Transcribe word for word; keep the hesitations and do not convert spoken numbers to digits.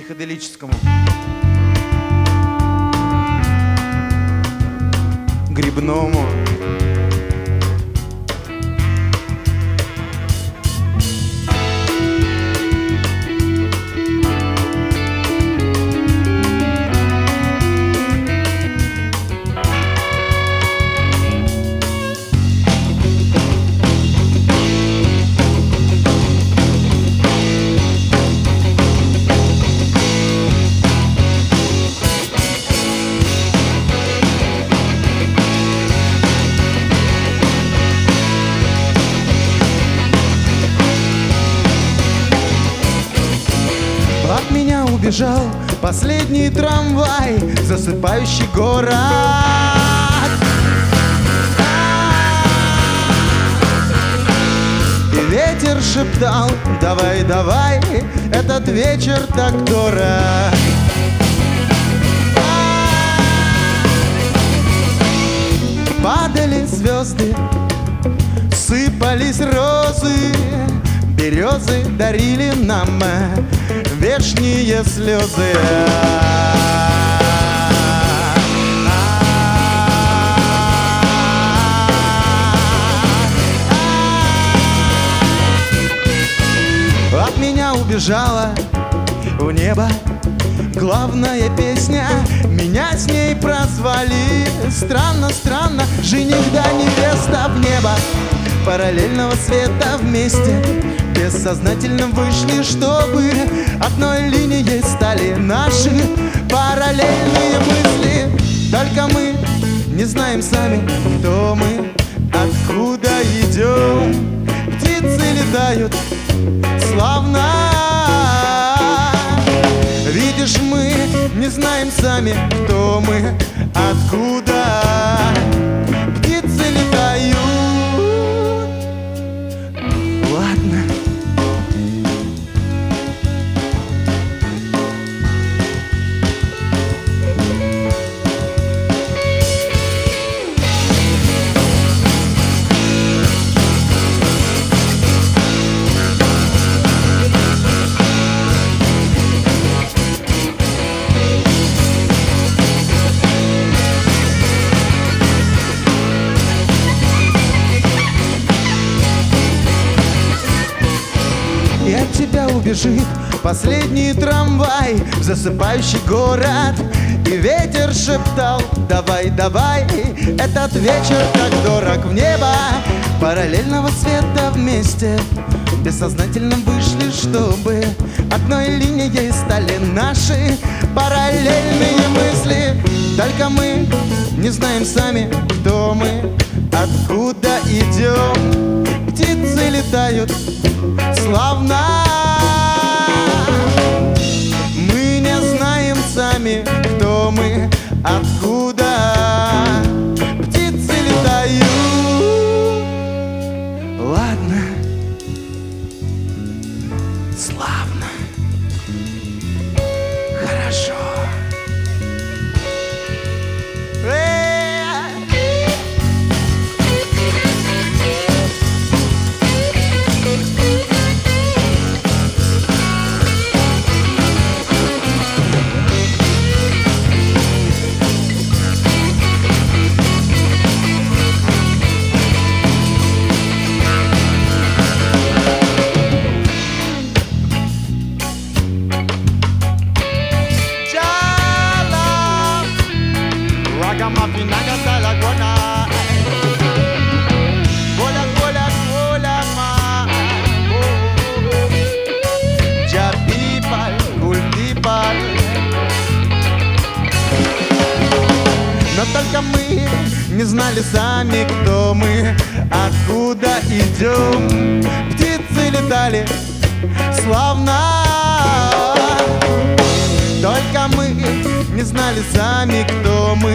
психоделическому, грибному. От меня убежал последний трамвай, засыпающий город. И ветер шептал: давай, давай, этот вечер так дорог. Падали звезды, сыпались розы, березы дарили нам вешние слезы. От меня убежала в небо главная песня, меня с ней прозвали. Странно, странно, жених да невеста в небо параллельного света вместе бессознательно вышли, чтобы одной линией стали наши параллельные мысли. Только мы не знаем сами, кто мы, откуда идем. Птицы летают славно. Видишь, мы не знаем сами, кто мы, откуда. Птицы летают. Ладно. И от тебя убежит последний трамвай в засыпающий город. И ветер шептал: давай, давай, этот вечер так дорог. В небо параллельного света вместе бессознательно вышли, чтобы одной линией стали наши параллельные мысли. Только мы не знаем сами, кто мы, откуда идем. Птицы летают славно. Мы не знаем сами, кто мы, откуда. Птицы летают. Ладно. Славно. Хорошо. Но только мы не знали сами, кто мы, откуда идем. Птицы летали славно. Только мы не знали сами, кто мы,